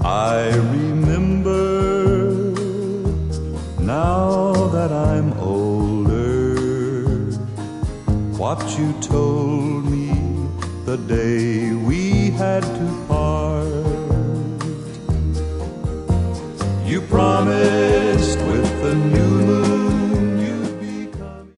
I remember now that I'm older what you told me the day we had to part. You promised with the new